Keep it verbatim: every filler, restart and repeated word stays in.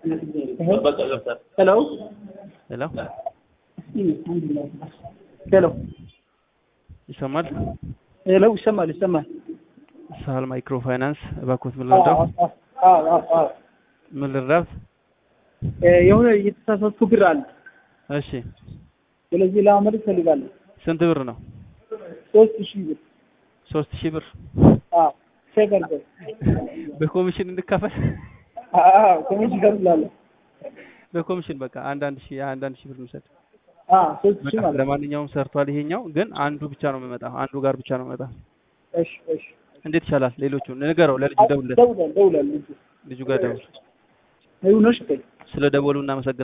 Hello. Hello? Hello. ይሰማል? Hello ይሰማል ይሰማል። ሳል ማይክሮ ፋይናንስ እባክዎት ምን ልርዳው? አዎ አዎ አዎ። ምን ልርዳው? የሆነ የተሳሳትኩ ብር አለ። እሺ። ስለዚህ ለአመድ ፈልጋለሁ። ስንት ብር ነው? ሶስት ሺህ ብር። ሶስት ሺህ ብር? አዎ። ሴከንድ በኮሚሽን እንድካፈል? አዎ ኮሚሽን ከፍላለሁ። በኮሚሽን በቃ አንድ አንድ ሺህ አንድ አንድ ሺህ ብር እንሰጥ። አዎ ሶስት ሺህ ማለት ለማንኛውም ሰርቷል ይሄኛው ግን አንዱ ብቻ ነው የሚመጣው አንዱ ጋር ብቻ ነው የሚመጣው። እሺ እሺ። እንዴት ይቻላል? ሌሎቹ ንገረው ለልጁ ደውልለት። ደውል ደውል ልጁ ልጁ ጋር ደውል። አይሁንሽ። ስለ ደወሉ እናመሰግናለን።